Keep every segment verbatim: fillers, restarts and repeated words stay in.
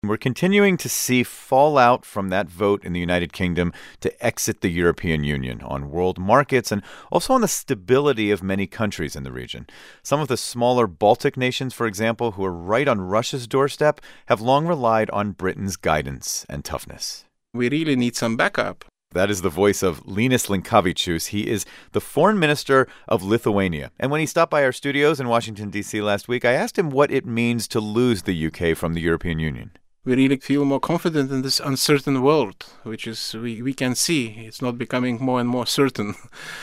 We're continuing to see fallout from that vote in the United Kingdom to exit the European Union on world markets and also on the stability of many countries in the region. Some of the smaller Baltic nations, for example, who are right on Russia's doorstep, have long relied on Britain's guidance and toughness. We really need some backup. That is the voice of Linas Linkevičius. He is the foreign minister of Lithuania. And when he stopped by our studios in Washington, D C last week, I asked him what it means to lose the U K from the European Union. We really feel more confident in this uncertain world, which is, we, we can see, it's not becoming more and more certain.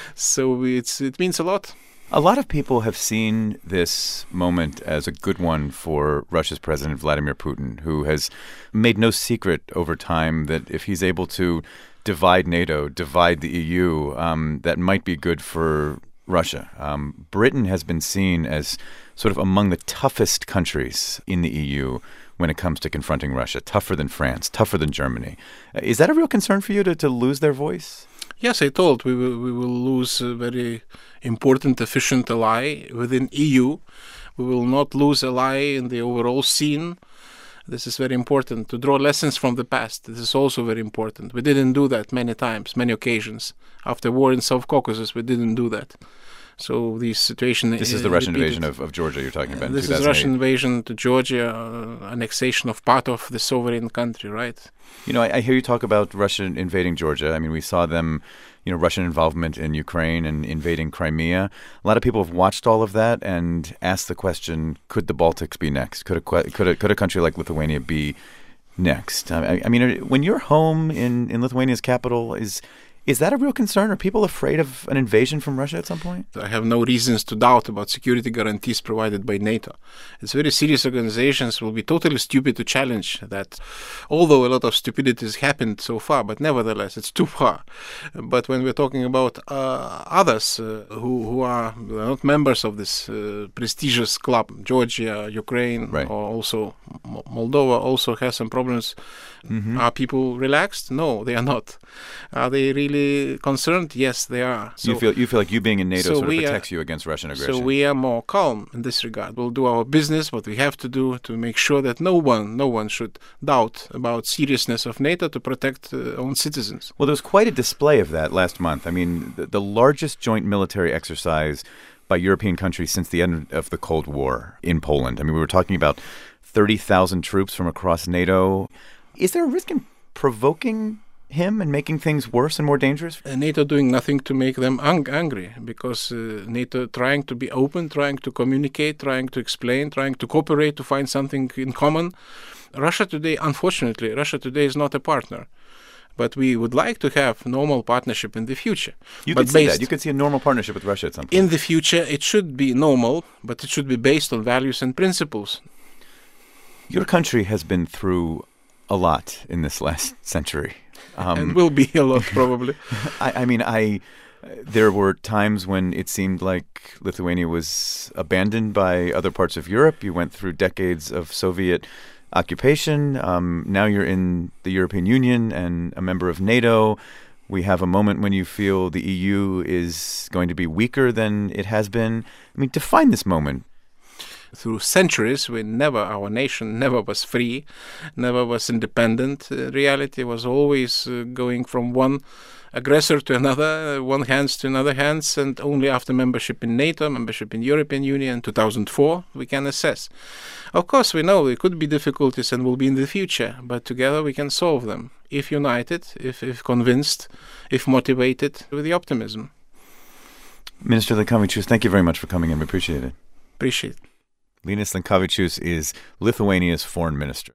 So it's it means a lot. A lot of people have seen this moment as a good one for Russia's President Vladimir Putin, who has made no secret over time that if he's able to divide NATO, divide the E U, um, that might be good for Russia. Um, Britain has been seen as sort of among the toughest countries in the E U when it comes to confronting Russia, tougher than France, tougher than Germany. Is that a real concern for you to, to lose their voice? Yes, I told we will, we will lose a very important, efficient ally within E U. We will not lose ally in the overall scene. This is very important, to draw lessons from the past. This is also very important. We didn't do that many times, many occasions. After war in South Caucasus, we didn't do that. So this situation... This is the Russian invasion of, of Georgia you're talking about. Uh, this is Russian invasion to Georgia, uh, annexation of part of the sovereign country, right? You know, I, I hear you talk about Russia invading Georgia. I mean, we saw them, you know, Russian involvement in Ukraine and invading Crimea. A lot of people have watched all of that and asked the question, could the Baltics be next? Could a, could a, could a country like Lithuania be next? I, I mean, when you're home in, in Lithuania's capital, is... Is that a real concern? Are people afraid of an invasion from Russia at some point? I have no reasons to doubt about security guarantees provided by NATO. It's very serious organizations. Will be totally stupid to challenge that, although a lot of stupidity has happened so far, but nevertheless, it's too far. But when we're talking about uh, others uh, who, who are not members of this uh, prestigious club, Georgia, Ukraine, right. or also Moldova also has some problems. Mm-hmm. Are people relaxed? No, they are not. Are they really concerned? Yes, they are. So you feel you feel like you being in NATO so sort of we protects are, you against Russian aggression. So we are more calm in this regard. We'll do our business, what we have to do to make sure that no one, no one should doubt about seriousness of NATO to protect uh, own citizens. Well, there was quite a display of that last month. I mean, the, the largest joint military exercise by European countries since the end of the Cold War in Poland. I mean, we were talking about thirty thousand troops from across NATO. Is there a risk in provoking him and making things worse and more dangerous? Uh, NATO doing nothing to make them ang- angry because uh, NATO trying to be open, trying to communicate, trying to explain, trying to cooperate, to find something in common. Russia today, unfortunately, Russia today is not a partner. But we would like to have normal partnership in the future. You but could see that. You could see a normal partnership with Russia at some point. In the future, it should be normal, but it should be based on values and principles. Your country has been through a lot in this last century. Um, and will be a lot, probably. I, I mean, I there were times when it seemed like Lithuania was abandoned by other parts of Europe. You went through decades of Soviet occupation. Um, now you're in the European Union and a member of NATO. We have a moment when you feel the E U is going to be weaker than it has been. I mean, define this moment. Through centuries, we never, our nation never was free, never was independent. Uh, reality was always uh, going from one aggressor to another, uh, one hands to another hands, and only after membership in NATO, membership in European Union in two thousand four, we can assess. Of course, we know there could be difficulties and will be in the future, but together we can solve them, if united, if, if convinced, if motivated, with the optimism. Minister Linkevičius, thank you very much for coming in. We appreciate it. Appreciate it. Linas Linkevičius is Lithuania's foreign minister.